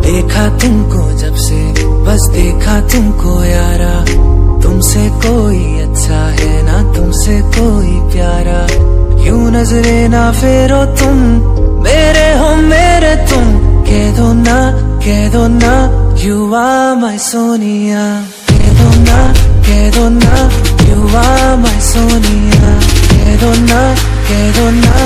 देखा तुमको जब से, बस देखा तुमको यारा, तुमसे कोई अच्छा है ना तुमसे कोई प्यारा। यूं नजरे ना फेरो तुम, मेरे हो मेरे तुम, कह दो ना यू आर माय सोनिया। कह दो ना यू आर माय सोनिया। कह दो ना